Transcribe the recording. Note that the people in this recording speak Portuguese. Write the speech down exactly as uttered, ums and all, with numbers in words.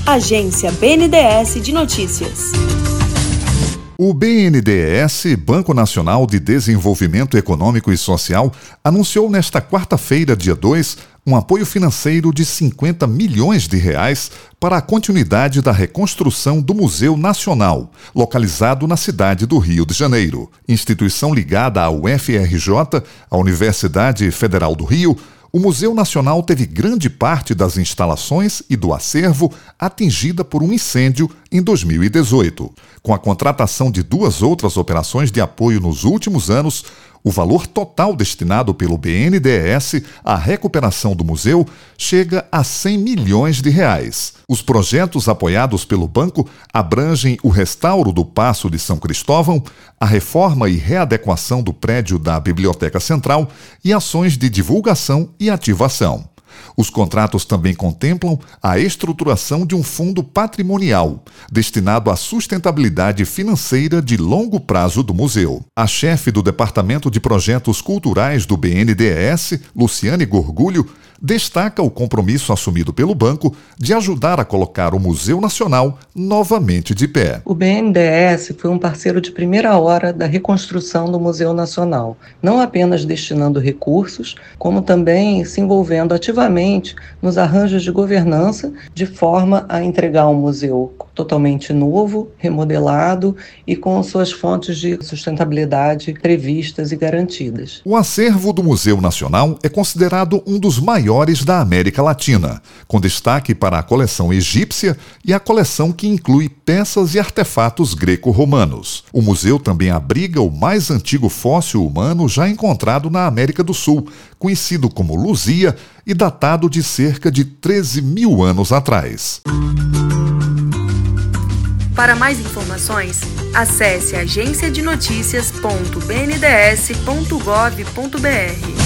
Agência B N D E S de Notícias. O B N D E S, Banco Nacional de Desenvolvimento Econômico e Social, anunciou nesta quarta-feira, dia dois, um apoio financeiro de cinquenta milhões de reais para a continuidade da reconstrução do Museu Nacional, localizado na cidade do Rio de Janeiro. Instituição ligada à U F R J, a Universidade Federal do Rio, o Museu Nacional teve grande parte das instalações e do acervo atingida por um incêndio em dois mil e dezoito. Com a contratação de duas outras operações de apoio nos últimos anos, o valor total destinado pelo B N D E S à recuperação do museu chega a cem milhões de reais. Os projetos apoiados pelo banco abrangem o restauro do Paço de São Cristóvão, a reforma e readequação do prédio da Biblioteca Central e ações de divulgação e ativação. Os contratos também contemplam a estruturação de um fundo patrimonial, destinado à sustentabilidade financeira de longo prazo do museu. A chefe do Departamento de Projetos Culturais do B N D E S, Luciane Gorgulho, destaca o compromisso assumido pelo banco de ajudar a colocar o Museu Nacional novamente de pé. O B N D E S foi um parceiro de primeira hora da reconstrução do Museu Nacional, não apenas destinando recursos, como também se envolvendo ativamente nos arranjos de governança, de forma a entregar um museu totalmente novo, remodelado e com suas fontes de sustentabilidade previstas e garantidas. O acervo do Museu Nacional é considerado um dos maiores da América Latina, com destaque para a coleção egípcia e a coleção que inclui peças e artefatos greco-romanos. O museu também abriga o mais antigo fóssil humano já encontrado na América do Sul, conhecido como Luzia e datado de cerca de treze mil anos atrás. Para mais informações, acesse agência de notícias ponto b n d e s ponto gov ponto b r.